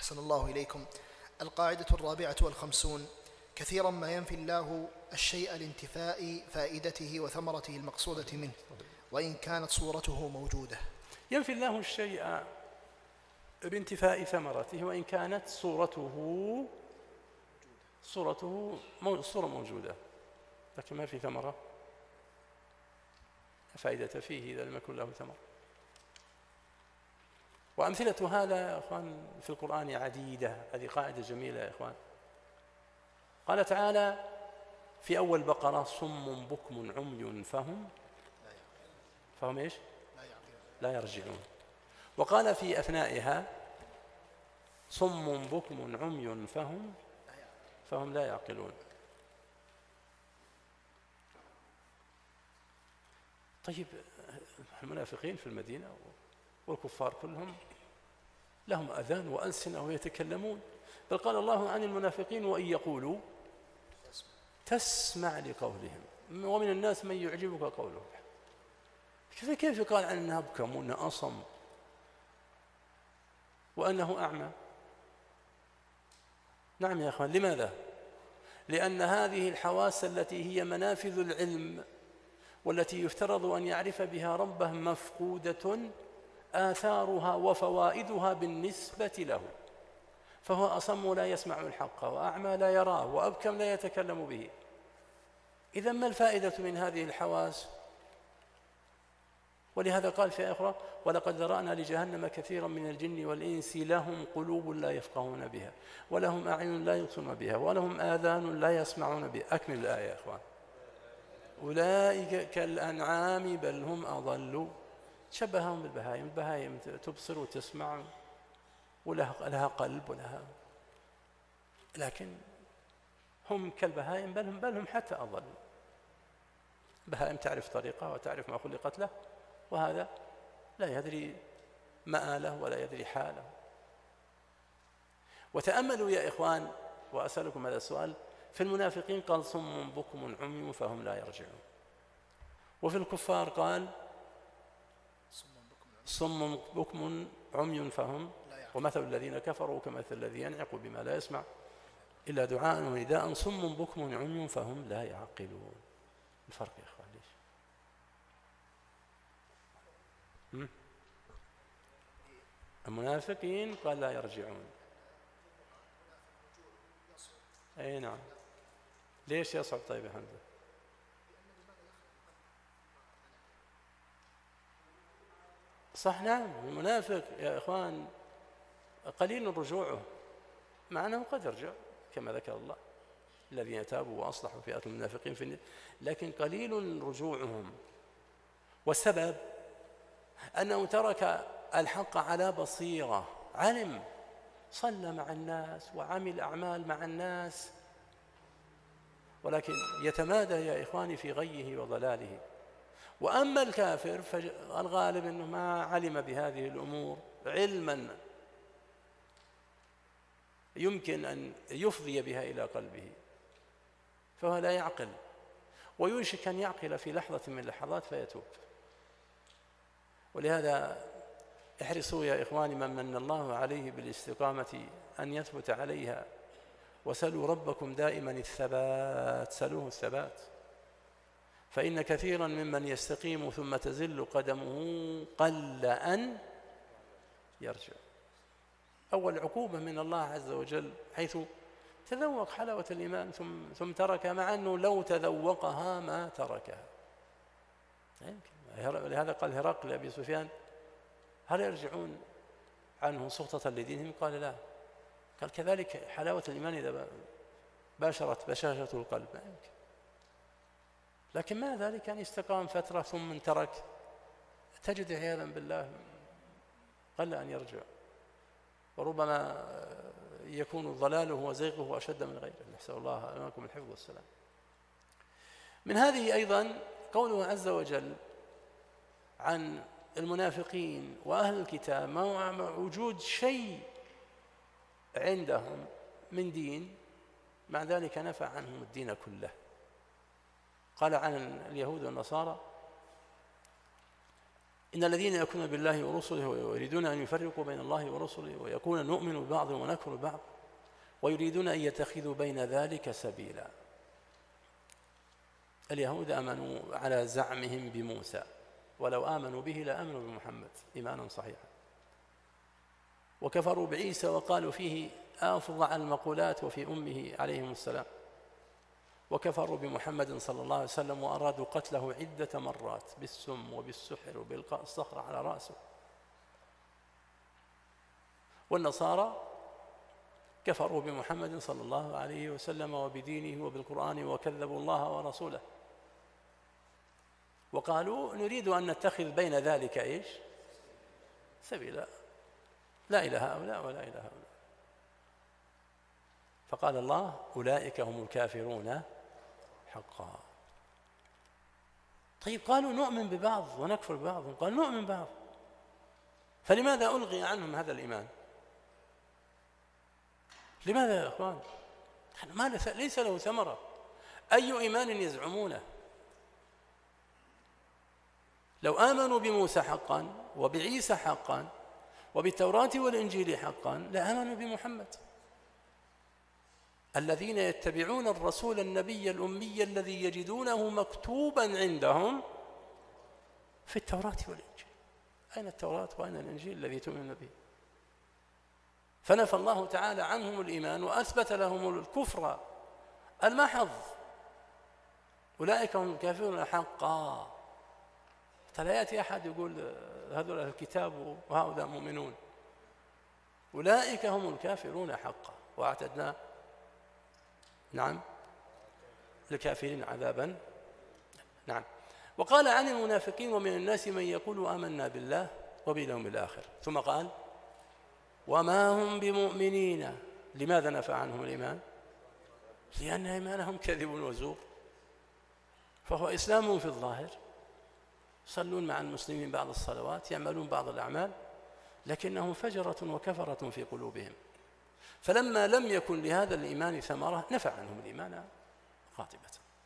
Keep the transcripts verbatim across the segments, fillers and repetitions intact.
أحسن الله إليكم. القاعدة الرابعة والخمسون: كثيرا ما ينفي الله الشيء لانتفاء فائدته وثمرته المقصودة منه وإن كانت صورته موجودة. ينفي الله الشيء بانتفاء ثمرته وإن كانت صورته صورته صورة موجودة، لكن ما في ثمرة، فائدة فيه إذا لم يكن له ثمرة. وأمثلة هذا يا إخوان في القرآن عديدة. هذه قاعدة جميلة يا إخوان. قال تعالى في أول بقرة: صم بكم عمي فهم فهم إيش؟ لا يرجعون. وقال في أثنائها: صم بكم عمي فهم فهم لا يعقلون. طيب المنافقين في المدينة والكفار كلهم لهم أذان وألسنة ويتكلمون، بل قال الله عن المنافقين: وإن يقولوا تسمع لقولهم ومن الناس من يعجبك قوله. كيف يقال عن أنه أبكم وأنه أصم وأنه أعمى؟ نعم يا أخوان. لماذا؟ لأن هذه الحواس التي هي منافذ العلم والتي يفترض أن يعرف بها ربه مفقودة آثارها وفوائدها بالنسبة له، فهو أصم لا يسمع الحق وأعمى لا يراه وأبكم لا يتكلم به. إذن ما الفائدة من هذه الحواس؟ ولهذا قال في أخرى: ولقد ذرأنا لجهنم كثيرا من الجن والإنس لهم قلوب لا يفقهون بها ولهم أعين لا يبصرون بها ولهم آذان لا يسمعون بها. أكمل الآية يا إخوان. أولئك كالأنعام بل هم أضل. شبههم بالبهائم. البهائم تبصر وتسمع ولها قلب ولها، لكن هم كالبهائم بل هم, بل هم حتى أضل. بهائم تعرف طريقها وتعرف ما خلقت له، وهذا لا يدري مآله ولا يدري حاله. وتأملوا يا إخوان، وأسألكم هذا السؤال: في المنافقين قال: صم بكم عمي فهم لا يرجعون. وفي الكفار قال: صم بكم عمي فهم، ومثل الذين كفروا كمثل الذي ينعق بما لا يسمع إلا دعاء ونداء صم بكم عمي فهم لا يعقلون. الفرق يا إخوان ليش؟ المنافقين قال لا يرجعون. أي نعم. ليش يصعب؟ طيب يا حمد. صح. نعم. المنافق يا إخوان قليل رجوعه، مع أنه قد يرجع كما ذكر الله: الذين تابوا وأصلحوا فئة المنافقين في النار، لكن قليل رجوعهم. والسبب أنه ترك الحق على بصيرة، علم، صلى مع الناس وعمل أعمال مع الناس، ولكن يتمادى يا إخواني في غيه وضلاله. وأما الكافر فالغالب أنه ما علم بهذه الأمور علما يمكن أن يفضي بها إلى قلبه، فهو لا يعقل، ويوشك أن يعقل في لحظة من اللحظات فيتوب. ولهذا احرصوا يا إخواني من من الله عليه بالاستقامة أن يثبت عليها، وسلوا ربكم دائما الثبات، سلوه الثبات، فإن كثيرا ممن يستقيم ثم تزل قدمه قل أن يرجع. أول عقوبة من الله عز وجل حيث تذوق حلاوة الإيمان ثم, ثم ترك، مع أنه لو تذوقها ما تركها. لهذا قال هرقل لأبي سفيان: هل يرجعون عنه سخطة لدينهم؟ قال: لا. قال: كذلك حلاوة الإيمان إذا باشرت بشاشة القلب ما يمكن. لكن ما ذلك أن يستقام فترة ثم ترك، تجد عياذا بالله قل أن يرجع، وربما يكون ضلاله وزيغه أشد من غيره. نسأل الله لكم الحفظ والسلام. من هذه أيضا قوله عز وجل عن المنافقين وأهل الكتاب: مع وجود شيء عندهم من دين، مع ذلك نفى عنهم الدين كله. قال عن اليهود والنصارى: إن الذين يكفرون بالله ورسله ويريدون أن يفرقوا بين الله ورسله ويكون نؤمن ببعض ونكفر ببعض ويريدون أن يتخذوا بين ذلك سبيلا. اليهود آمنوا على زعمهم بموسى، ولو آمنوا به لآمنوا بمحمد إيمانا صحيحا، وكفروا بعيسى وقالوا فيه أفظع المقولات وفي أمه عليهم السلام، وكفروا بمحمد صلى الله عليه وسلم وأرادوا قتله عدة مرات بالسم وبالسحر وبإلقاء الصخرة على رأسه. والنصارى كفروا بمحمد صلى الله عليه وسلم وبدينه وبالقرآن وكذبوا الله ورسوله، وقالوا نريد أن نتخذ بين ذلك إيش سبيلا، لا إلى هؤلاء ولا إلى هؤلاء. فقال الله أولئك هم الكافرون حقا. طيب قالوا نؤمن ببعض ونكفر ببعض، قال نؤمن ببعض، فلماذا ألغي عنهم هذا الإيمان؟ لماذا يا أخوان؟ ما ليس له ثمرة. أي إيمان يزعمونه؟ لو آمنوا بموسى حقا وبعيسى حقا وبالتوراة والإنجيل حقا لآمنوا بمحمد. الذين يتبعون الرسول النبي الأمي الذي يجدونه مكتوبا عندهم في التوراة والإنجيل. أين التوراة وأين الإنجيل الذي تؤمن به؟ فنفى الله تعالى عنهم الإيمان وأثبت لهم الكفر المحض. أولئك هم الكافرون حقا. فلا يأتي أحد يقول هذول الكتاب وهؤلاء مؤمنون. أولئك هم الكافرون حقا وأعتدنا نعم للكافرين عذابا. نعم. وقال عن المنافقين ومن الناس من يقول آمنا بالله وباليوم الآخر، ثم قال وما هم بمؤمنين. لماذا نفى عنهم الإيمان؟ لأن إيمانهم كذب وزور. فهو إسلام في الظاهر، يصلون مع المسلمين بعض الصلوات، يعملون بعض الأعمال، لكنهم فجرة وكفرة في قلوبهم. فلما لم يكن لهذا الإيمان ثمرة نفى عنهم الإيمان قاطبة.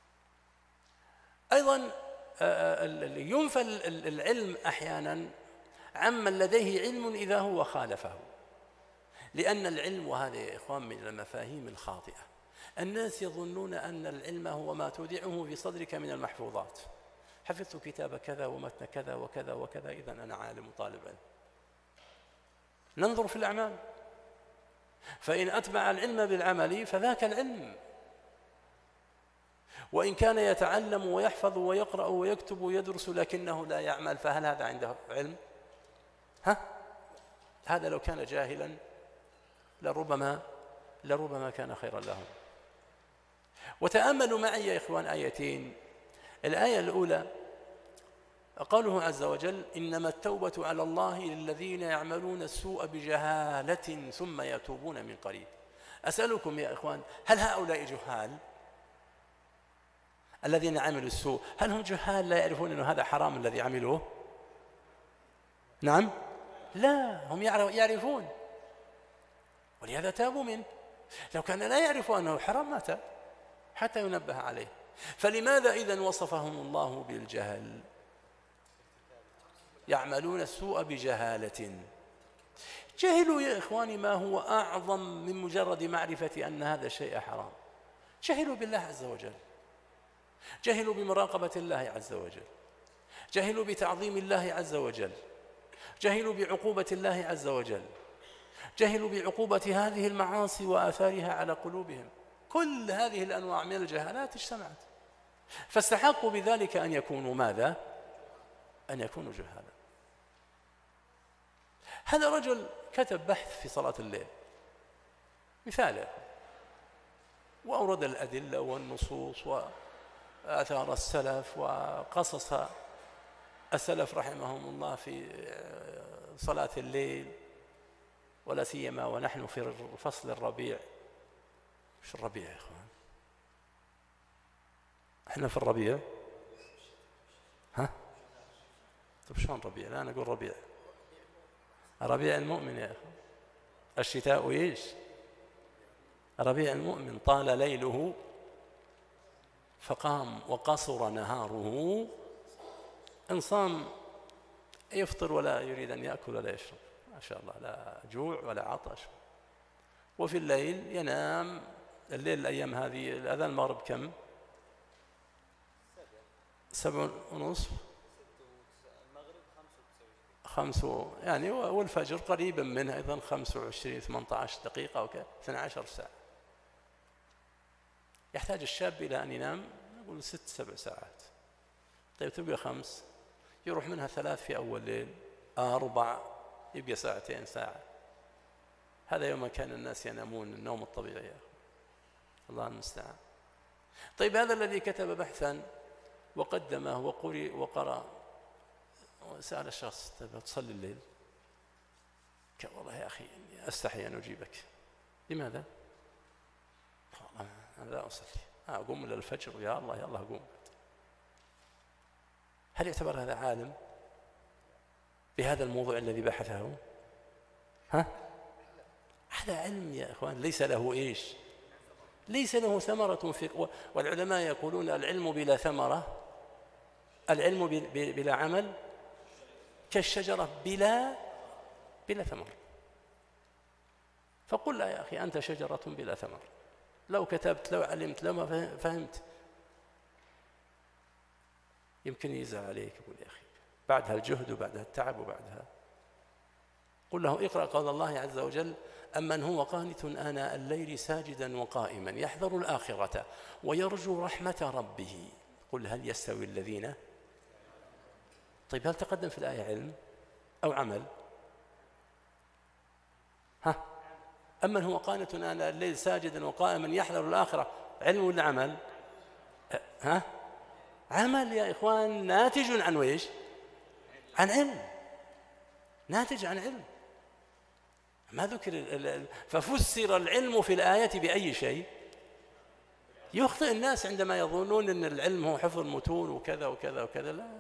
أيضا ينفى العلم أحيانا عمن لديه علم إذا هو خالفه، لأن العلم، وهذا يا إخوان من المفاهيم الخاطئة، الناس يظنون أن العلم هو ما تودعه في صدرك من المحفوظات. حفظت كتاب كذا ومتن كذا وكذا وكذا، إذن أنا عالم طالب علم. ننظر في الأعمال، فإن أتبع العلم بالعمل فذاك العلم. وإن كان يتعلم ويحفظ ويقرأ ويكتب ويدرس لكنه لا يعمل، فهل هذا عنده علم؟ ها؟ هذا لو كان جاهلا لربما لربما كان خيرا لهم. وتأملوا معي يا إخوان آيتين. الآية الأولى قوله عز وجل إنما التوبة على الله للذين يعملون السوء بجهالة ثم يتوبون من قريب. أسألكم يا إخوان، هل هؤلاء جهال الذين عملوا السوء؟ هل هم جهال لا يعرفون أن هذا حرام الذي عملوه؟ نعم، لا، هم يعرفون ولهذا تابوا منه. لو كان لا يعرف أنه حرام ما تاب حتى ينبه عليه. فلماذا إذن وصفهم الله بالجهل؟ يعملون السوء بجهالة. جهلوا يا إخواني ما هو أعظم من مجرد معرفة أن هذا الشيء حرام. جهلوا بالله عز وجل، جهلوا بمراقبة الله عز وجل، جهلوا بتعظيم الله عز وجل، جهلوا بعقوبة الله عز وجل، جهلوا بعقوبة هذه المعاصي وآثارها على قلوبهم. كل هذه الأنواع من الجهالات اجتمعت، فاستحقوا بذلك أن يكونوا ماذا؟ أن يكونوا جهالا. هذا رجل كتب بحث في صلاة الليل مثاله، وأورد الأدلة والنصوص وآثار السلف وقصص السلف رحمهم الله في صلاة الليل، ولا سيما ونحن في فصل الربيع. مش الربيع يا إخوان، احنا في الربيع. ها؟ طيب شلون ربيع؟ لا أنا أقول ربيع، ربيع المؤمن يا أخوان. الشتاء إيش؟ ربيع المؤمن. طال ليله فقام وقصر نهاره. إن صام يفطر ولا يريد أن يأكل ولا يشرب، ما شاء الله، لا جوع ولا عطش. وفي الليل ينام. الليل الأيام هذه الأذان المغرب كم؟ سبع ونصف، خمس يعني، والفجر قريبا منها أيضا خمسة وعشرين ثمانية عشر دقيقة وكذا، اثنتي عشرة ساعة. يحتاج الشاب إلى أن ينام نقول ست سبع ساعات. طيب تبقى خمس، يروح منها ثلاث في أول ليل، أربع يبقى ساعتين ساعة. هذا يوم كان الناس ينامون النوم الطبيعي يا أخي. الله المستعان. طيب هذا الذي كتب بحثا وقدمه وقرأ وقرأ وسأل الشخص تبغى تصلي الليل؟ قال والله يا أخي أستحي أن أجيبك. لماذا؟ والله أنا لا أصلي، أقوم إلى الفجر، يا الله يا الله أقوم. هل يعتبر هذا عالم بهذا الموضوع الذي بحثه؟ ها؟ هذا علم يا إخوان ليس له إيش؟ ليس له ثمرة في. والعلماء يقولون العلم بلا ثمرة، العلم بلا عمل كالشجرة بلا بلا ثمر. فقل لا يا أخي أنت شجرة بلا ثمر، لو كتبت لو علمت لو ما فهمت يمكن يزعل عليك. يقول يا أخي بعدها الجهد وبعدها التعب وبعدها. قل له اقرأ قول الله عز وجل: أمن هو قانت آناء الليل ساجدا وقائما يحذر الآخرة ويرجو رحمة ربه. قل هل يستوي الذين. طيب هل تقدم في الآية علم أو عمل؟ ها؟ أمن هو قانت آناء الليل ساجدا وقائما يحذر الآخرة، علم ولا عمل؟ ها؟ عمل يا إخوان، ناتج عن ويش؟ عن علم، ناتج عن علم. ما ذكر. ففسر العلم في الآية بأي شيء؟ يخطئ الناس عندما يظنون أن العلم هو حفظ المتون وكذا وكذا وكذا، لا.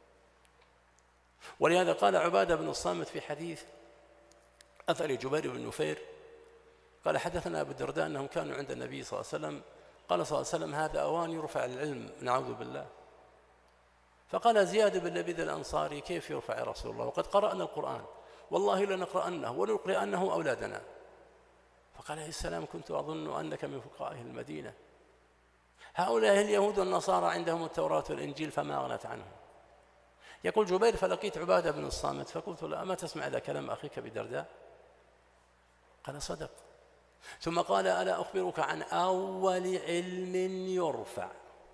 ولهذا قال عبادة بن الصامت في حديث أثر جبير بن نفير قال: حدثنا أبو الدرداء أنهم كانوا عند النبي صلى الله عليه وسلم، قال صلى الله عليه وسلم: هذا أوان يرفع العلم، نعوذ بالله. فقال زياد بن لبيد الأنصاري: كيف يرفع يا رسول الله وقد قرأنا القرآن، والله لنقرأنه ولنقرأنه أولادنا. فقال عليه السلام: كنت أظن أنك من فقهاء المدينة، هؤلاء اليهود والنصارى عندهم التوراة والإنجيل فما أغنت عنهم. يقول جبير: فلقيت عبادة بن الصامت فقلت له: أما تسمع إلى كلام أخيك بدرداء؟ قال: صدق. ثم قال: ألا أخبرك عن أول علم يرفع؟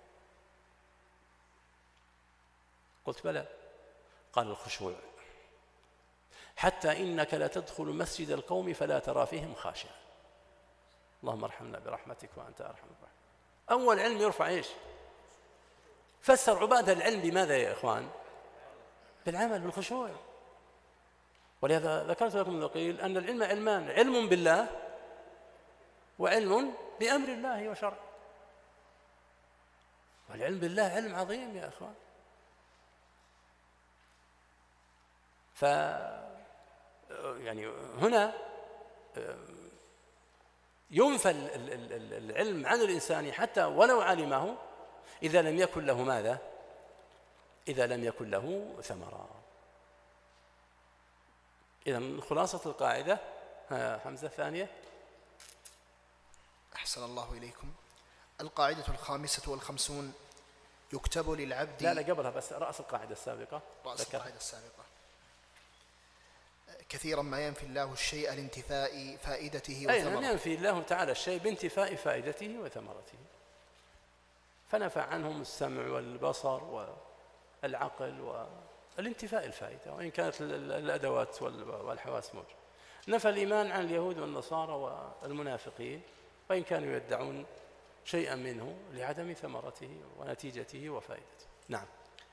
قلت: بلى. قال: الخشوع، حتى إنك لا تدخل مسجد القوم فلا ترى فيهم خاشعا. اللهم ارحمنا برحمتك وأنت أرحم الراحمين. أول علم يرفع إيش؟ فسر عبادة العلم بماذا يا إخوان؟ بالعمل، بالخشوع. ولهذا ذكرت لكم قيل أن العلم علمان: علم بالله وعلم بأمر الله وشرعه. والعلم بالله علم عظيم يا إخوان. ف يعني هنا ينفى العلم عن الإنسان حتى ولو علمه إذا لم يكن له ماذا؟ إذا لم يكن له ثمرة. إذن خلاصة القاعدة حمزة الثانية. أحسن الله إليكم. القاعدة الخامسة والخمسون: يكتب للعبد. لا لا قبلها بس رأس القاعدة السابقة. رأس القاعدة السابقة: كثيرا ما ينفي الله الشيء لانتفاء فائدته وثمرته. أي ينفي الله تعالى الشيء بانتفاء فائدته وثمرته، فنفى عنهم السمع والبصر والعقل والانتفاء الفائدة، وإن كانت الأدوات والحواس موجودة. نفى الإيمان عن اليهود والنصارى والمنافقين، وإن كانوا يدعون شيئا منه لعدم ثمرته ونتيجته وفائدته. نعم.